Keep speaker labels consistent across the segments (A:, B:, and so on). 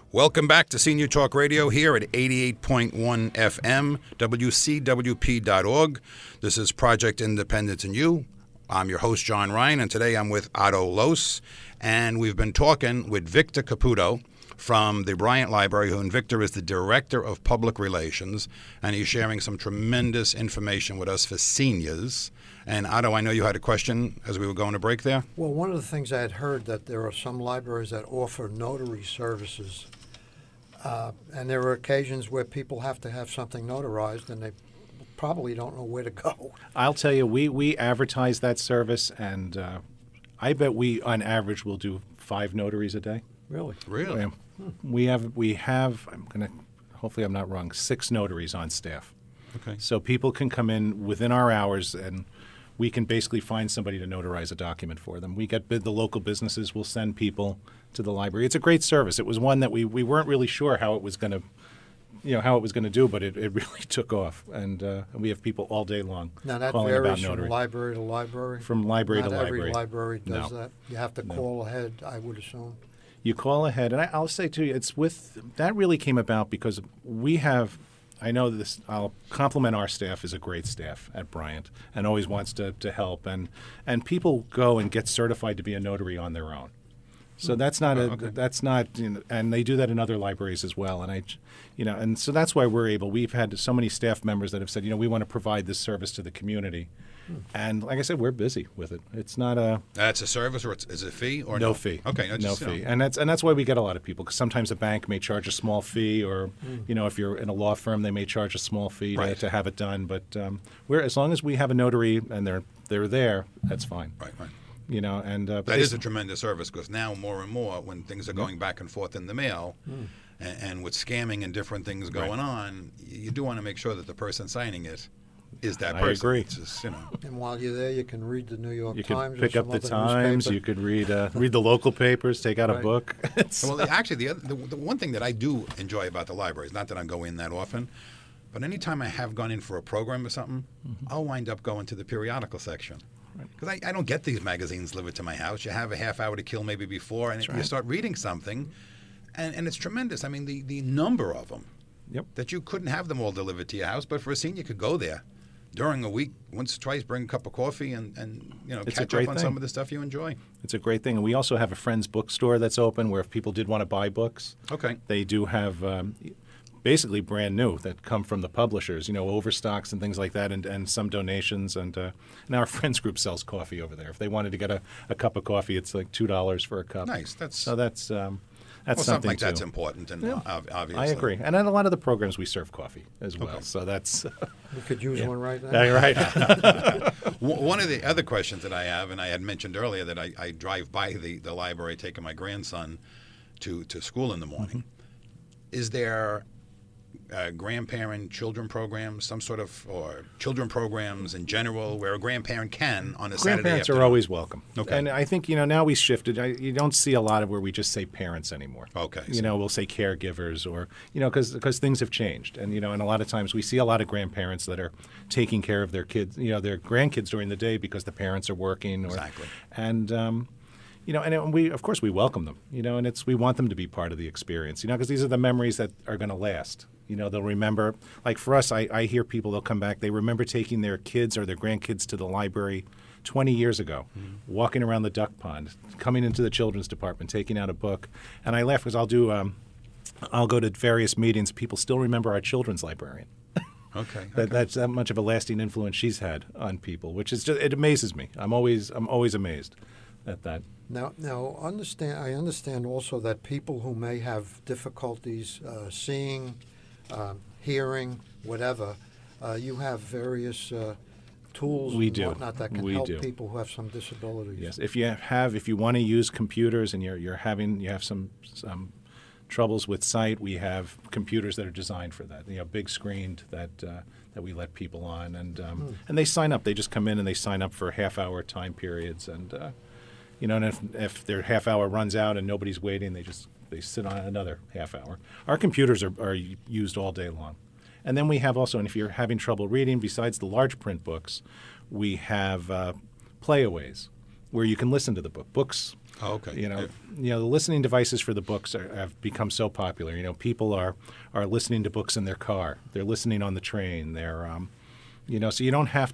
A: Welcome back to Senior Talk Radio here at 88.1 FM, WCWP.org. This is Project Independence and You. I'm your host, John Ryan, and today I'm with Otto Los, and we've been talking with Victor Caputo from the Bryant Library, who Victor is the Director of Public Relations, and he's sharing some tremendous information with us for seniors. And Otto, I know you had a question as we were going to break there.
B: Well, one of the things I had heard that there are some libraries that offer notary services, and there are occasions where people have to have something notarized, and they probably don't know where to go.
C: I'll tell you, we advertise that service, and I bet we, on average, will do 5 notaries a day.
B: Really?
A: Really?
C: We have. Hopefully I'm not wrong. 6 notaries on staff.
A: Okay.
C: So people can come in within our hours, and we can basically find somebody to notarize a document for them. We get the local businesses will send people to the library. It's a great service. It was one that we weren't really sure how it was going to, do, but it really took off, and we have people all day long
B: Now that
C: calling about
B: varies
C: notary.
B: from library to library?
C: From library
B: Not
C: to library.
B: every library does
C: No.
B: that? You have to call ahead, I would assume?
C: You call ahead, and I'll say to you, that really came about because we have. I know this. I'll compliment our staff is a great staff at Bryant, and always wants to help, and people go and get certified to be a notary on their own. So that's not and they do that in other libraries as well. And and so that's why we're able. We've had so many staff members that have said, we want to provide this service to the community. And like I said, we're busy with it. It's not a
A: That's a service, or is it a fee or
C: no fee?
A: Okay,
C: no fee, and that's why we get a lot of people, because sometimes a bank may charge a small fee, or if you're in a law firm, they may charge a small fee to have it done. But we're as long as we have a notary and they're there, that's fine.
A: Right.
C: And
A: That is a tremendous service, because now more and more, when things are going back and forth in the mail, and with scamming and different things going on, you do want to make sure that the person signing it is that person.
C: I agree.
A: It's just,
B: And while you're there, you can read the New York
C: You
B: Times.
C: could pick
B: or
C: up
B: some
C: the
B: other
C: Times.
B: newspaper.
C: You could read the local papers. Take out a
B: Right.
C: book.
A: well, actually, the one thing that I do enjoy about the library is not that I go in that often, but anytime I have gone in for a program or something, I'll wind up going to the periodical section. Because I don't get these magazines delivered to my house. You have a half hour to kill maybe before, and you start reading something, and it's tremendous. I mean, the number of them, that you couldn't have them all delivered to your house, but for a senior, you could go there during a week, once or twice, bring a cup of coffee and catch up on some of the stuff you enjoy.
C: It's a great thing. And we also have a Friends bookstore that's open where if people did want to buy books, they do have basically brand new that come from the publishers, overstocks and things like that, and some donations. And our Friends group sells coffee over there. If they wanted to get a cup of coffee, it's like $2 for a cup.
A: Nice.
C: That's
A: something like that's important, and obviously.
C: I agree. And in a lot of the programs, we serve coffee as well.
A: Okay.
C: So that's...
B: We could use one right now.
C: Yeah, right.
A: One of the other questions that I have, and I had mentioned earlier that I drive by the library taking my grandson to school in the morning. Is there grandparent children programs, some sort of, or children programs in general, where a grandparent can on a Saturday afternoon?
C: Grandparents are always welcome.
A: Okay.
C: And I think, now we shifted. You don't see a lot of where we just say parents anymore.
A: Okay.
C: We'll say caregivers, or, because things have changed. And, and a lot of times we see a lot of grandparents that are taking care of their kids, their grandkids during the day because the parents are working.
A: Exactly.
C: And, and we, of course, we welcome them, and we want them to be part of the experience, because these are the memories that are going to last. They'll remember, like for us, I hear people, they'll come back, they remember taking their kids or their grandkids to the library 20 years ago, walking around the duck pond, coming into the children's department, taking out a book. And I laugh because I'll go to various meetings, people still remember our children's librarian.
A: Okay.
C: That's that much of a lasting influence she's had on people, which is just, it amazes me. I'm always amazed at that.
B: Now, I understand also that people who may have difficulties seeing, hearing, whatever, you have various tools
C: We
B: and
C: do.
B: whatnot that can
C: We
B: help
C: do.
B: people who have some disabilities.
C: Yes, if you want to use computers and you have some troubles with sight, we have computers that are designed for that. Big screened that we let people on, and they sign up. They just come in and they sign up for half-hour time periods, and and if their half hour runs out and nobody's waiting, they sit on another half hour. Our computers are used all day long. And then we have also, and if you're having trouble reading, besides the large print books, we have playaways where you can listen to the book. Books,
A: Oh, okay.
C: The listening devices for the books have become so popular. People are listening to books in their car. They're listening on the train. They're so you don't have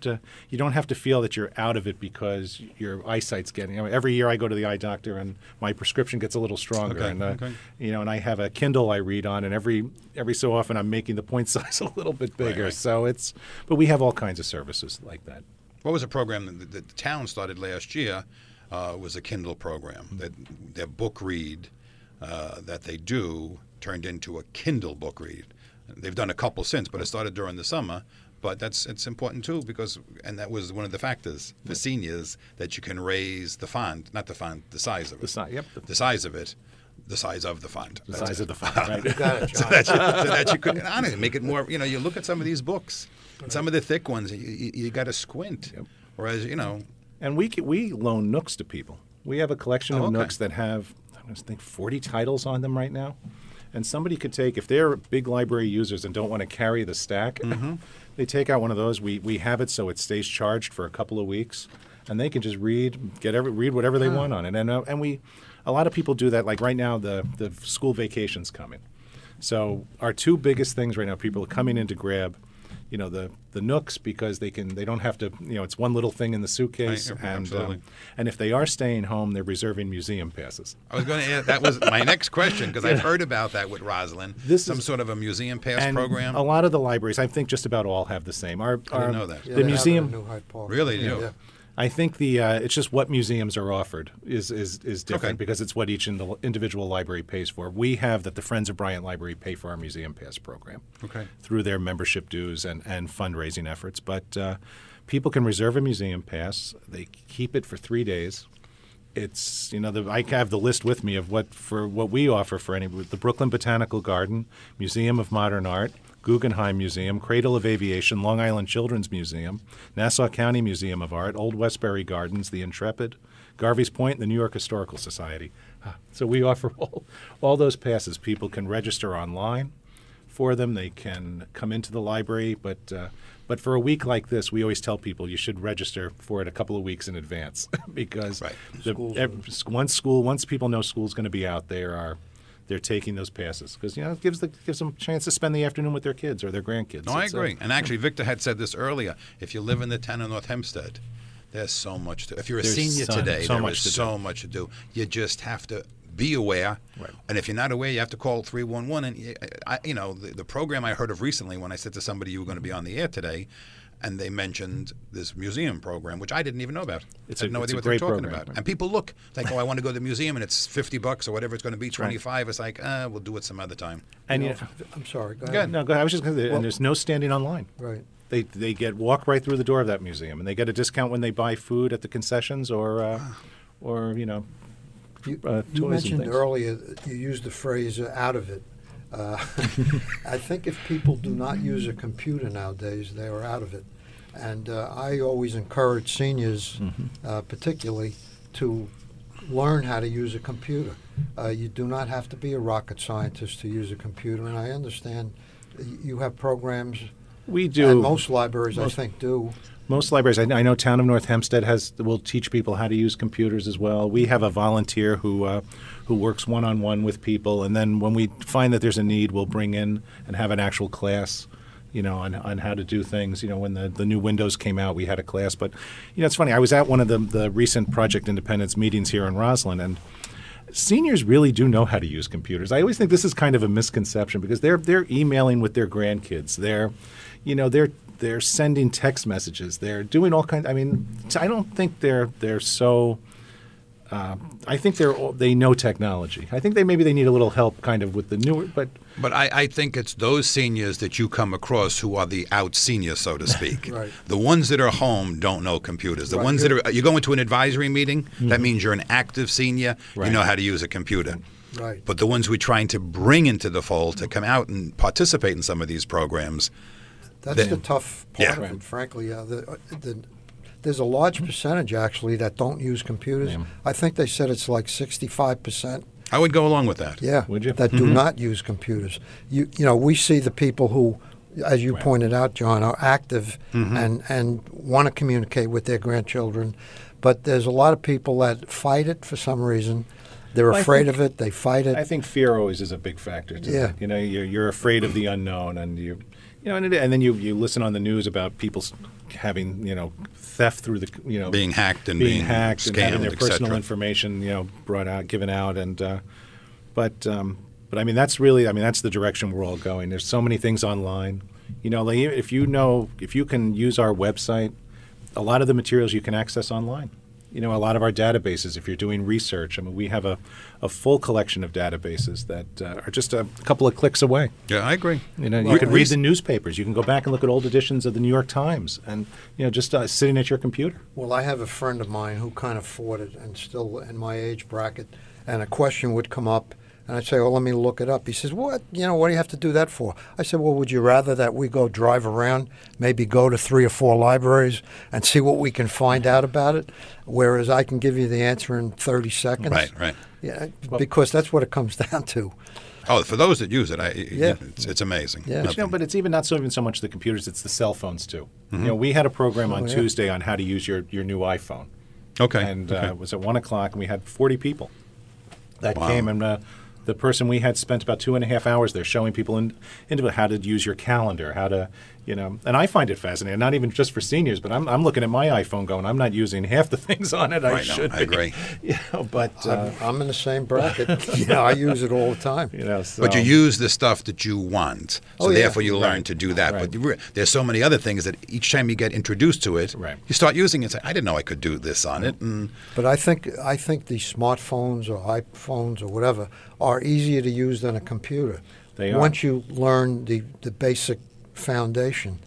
C: to feel that you're out of it because your eyesight's getting. Every year I go to the eye doctor and my prescription gets a little stronger.
A: Okay,
C: And
A: okay.
C: and I have a Kindle I read on, and every so often I'm making the point size a little bit bigger.
A: Right.
C: So but we have all kinds of services like that.
A: What was a program that the town started last year? Was a Kindle program. That their book read that they do turned into a Kindle book read. They've done a couple since, but it started during the summer. But it's important too and that was one of the factors for seniors, that you can raise the font, not the font, the size of it. The size of it, the size of the font.
C: The size of the font, right?
B: You got it, John.
A: so that you could honestly make it more. You look at some of these books, and some of the thick ones, you got to squint.
C: Yep.
A: Whereas
C: And we loan Nooks to people. We have a collection of
A: okay.
C: Nooks that have, I think, 40 titles on them right now. And somebody could take, if they're big library users and don't want to carry the stack, they take out one of those. We have it so it stays charged for a couple of weeks, and they can just read whatever they want on it. And a lot of people do that. Like right now, the school vacation's coming. So our two biggest things right now, people are coming in to grab, the Nooks, because they don't have to, it's one little thing in the suitcase.
A: Right,
C: and
A: absolutely.
C: And if they are staying home, they're reserving museum passes.
A: I was going to ask, that was my next question, because I've heard about that with Rosalind. Some sort of a museum pass
C: And
A: program.
C: a lot of the libraries, I think just about all have the same.
A: I didn't know that.
B: Yeah,
C: The
B: they have it
C: museum,
B: in New Hyde Park.
A: Really?
B: Yeah.
C: I think it's just what museums are offered is different
A: Okay.
C: because it's what each individual library pays for. We have that the Friends of Bryant Library pay for our Museum Pass program through their membership dues and fundraising efforts. But people can reserve a Museum Pass. They keep it for 3 days. It's I have the list with me of what we offer for the Brooklyn Botanical Garden, Museum of Modern Art, Guggenheim Museum, Cradle of Aviation, Long Island Children's Museum, Nassau County Museum of Art, Old Westbury Gardens, the Intrepid, Garvey's Point, and the New York Historical Society. So we offer all those passes. People can register online for them. They can come into the library, but for a week like this, we always tell people you should register for it a couple of weeks in advance because once people know school's going to be out, they're taking those passes because it gives them a chance to spend the afternoon with their kids or their grandkids.
A: No, I agree. And actually, Victor had said this earlier. If you live in the town of North Hempstead, there's so much to. If you're a senior today, there is so much to do. You just have to be aware.
C: Right.
A: And if you're not aware, you have to call 311. And the program I heard of recently when I said to somebody you were going to be on the air today, and they mentioned this museum program, which I didn't even know about. I had no idea what they were talking about.
C: Right.
A: And people look like, I want to go to the museum, and it's $50 or whatever it's going to be, 25. It's like, we'll do it some other time.
B: And I'm sorry. Go ahead.
C: Yeah, no, go ahead. I was just going to say, and there's no standing online.
B: Right.
C: They walk right through the door of that museum, and they get a discount when they buy food at the concessions or
B: You
C: toys
B: mentioned
C: and things.
B: earlier, you used the phrase "out of it." I think if people do not use a computer nowadays, they are out of it. And I always encourage seniors, particularly, to learn how to use a computer. You do not have to be a rocket scientist to use a computer, and I understand you have programs.
C: We do.
B: And most libraries, I think, do.
C: Most libraries, I know Town of North Hempstead will teach people how to use computers as well. We have a volunteer who works one-on-one with people, and then when we find that there's a need, we'll bring in and have an actual class, on how to do things. When the new Windows came out, we had a class. But, it's funny. I was at one of the recent Project Independence meetings here in Roslyn, and seniors really do know how to use computers. I always think this is kind of a misconception because they're emailing with their grandkids. They're sending text messages. They're doing all kinds. I mean, I don't think they're so. I think they know technology. I think they need a little help, kind of, with the newer. But
A: I think it's those seniors that you come across who are the out seniors, so to speak.
B: Right.
A: The ones that are home don't know computers. The ones that are you go into an advisory meeting, that means you're an active senior.
C: Right.
A: You know how to use a computer.
B: Right.
A: But the ones we're trying to bring into the fold to come out and participate in some of these programs.
B: That's the tough part
A: Yeah.
B: of it, frankly. There's a large percentage, actually, that don't use computers.
C: Yeah.
B: I think they said it's like 65%.
A: I would go along with that.
B: Yeah,
C: Would you?
B: that do not use computers. We see the people who, as you
C: Right.
B: pointed out, John, are active and want to communicate with their grandchildren, But there's a lot of people that fight it for some reason. They're
C: Well, I
B: afraid
C: think-
B: of it. They fight it.
C: I think fear always is a big factor. To
B: Yeah.
C: it. You know, you're afraid of the unknown, and and then you listen on the news about people having theft through the
A: Being hacked and
C: being hacked and having
A: scammed,
C: their personal
A: etc.
C: information brought out, given out, and but I mean that's the direction we're all going. There's so many things online. Like if you can use our website, a lot of the materials you can access online. A lot of our databases, if you're doing research, I mean, we have a full collection of databases that are just a couple of clicks away.
A: Yeah, I agree.
C: You can read the newspapers. You can go back and look at old editions of the New York Times, and just sitting at your computer.
B: Well, I have a friend of mine who kind of fought it and still in my age bracket, and a question would come up, and I'd say, well, let me look it up. He says, what? What do you have to do that for? I said, well, would you rather that we go drive around, maybe go to 3 or 4 libraries and see what we can find out about it, whereas I can give you the answer in 30 seconds?
A: Right.
B: Yeah, because that's what it comes down to.
A: Oh, for those that use it,
B: Yeah.
A: it's amazing.
B: Yeah.
C: But it's even not so much the computers; it's the cell phones too. We had a program on
B: yeah.
C: Tuesday on how to use your new iPhone.
A: Okay.
C: And
A: okay.
C: it was at 1:00, and we had 40 people that
A: Wow.
C: came, and the person we had spent about 2.5 hours there showing people into how to use your calendar, how to, and I find it fascinating, not even just for seniors, but I'm looking at my iPhone going, I'm not using half the things on it I
A: Right, no,
C: should
A: I
C: be.
A: agree.
B: I'm in the same bracket. I use it all the time.
A: But you use the stuff that you want, so
B: Oh, yeah.
A: therefore you learn to do that.
C: Right.
A: But there's so many other things that each time you get introduced to it,
C: Right.
A: you start using it and say, I didn't know I could do this on it. And
B: But I think the smartphones or iPhones or whatever are easier to use than a computer.
C: They are.
B: Once you learn the basic foundation,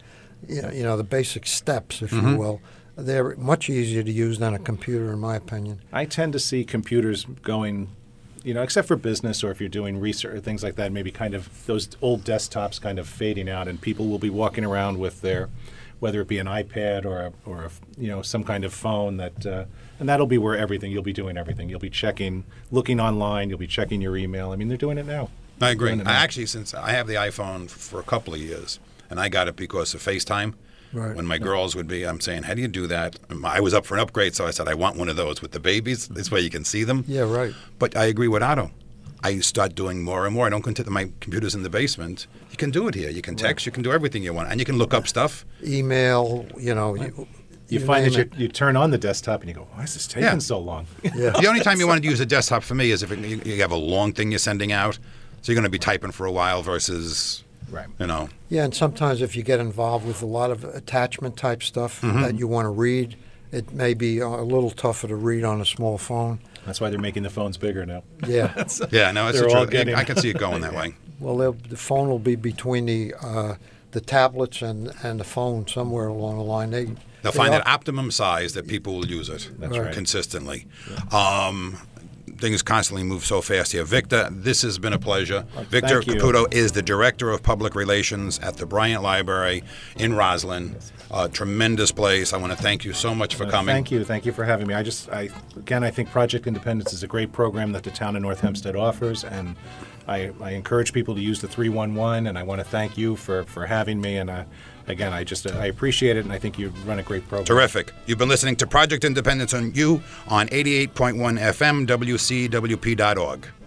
B: the basic steps, if you will, they're much easier to use than a computer, in my opinion.
C: I tend to see computers going, except for business or if you're doing research or things like that, maybe kind of those old desktops kind of fading out, and people will be walking around with their, whether it be an iPad or some kind of phone that, and that'll be where you'll be doing everything. You'll be looking online, you'll be checking your email. I mean, they're doing it now.
A: I agree.
C: Doing it
A: I
C: now.
A: actually, since I have the iPhone for a couple of years, and I got it because of FaceTime.
B: Right.
A: When my girls would be, I'm saying, how do you do that? I was up for an upgrade, so I said, I want one of those with the babies. This way you can see them.
B: Yeah, right.
A: But I agree with Otto. I start doing more and more. I don't consider my computer's in the basement. You can do it here. You can text. You can do everything you want. And you can look up stuff.
B: Email,
C: You find
B: name
C: that you turn on the desktop and you go, why is this taking
A: Yeah.
C: so long?
B: Yeah.
A: The only time you want to use a desktop for me is if you have a long thing you're sending out. So you're going to be typing for a while versus,
C: Right.
B: Yeah, and sometimes if you get involved with a lot of attachment type stuff that you want to read, it may be a little tougher to read on a small phone.
C: That's why they're making the phones bigger now.
B: Yeah.
A: Yeah, no, it's
C: They're
A: the
C: all
A: truth.
C: getting-
A: I can see it going that way.
B: Well, the phone will be between the tablets and the phone somewhere along the line.
A: They'll find that optimum size that people will use it
C: That's right.
A: consistently. Things constantly move so fast here. Victor, this has been a pleasure. Victor
C: thank you.
A: Caputo is the Director of Public Relations at the Bryant Library in Roslyn. Tremendous place. I want to thank you so much for coming.
C: Thank you for having me. I think Project Independence is a great program that the town of North Hempstead offers, and I encourage people to use the 311. And I want to thank you for having me. And again, I appreciate it, and I think you run a great program.
A: Terrific. You've been listening to Project Independence on 88.1 FM, WCWP.org.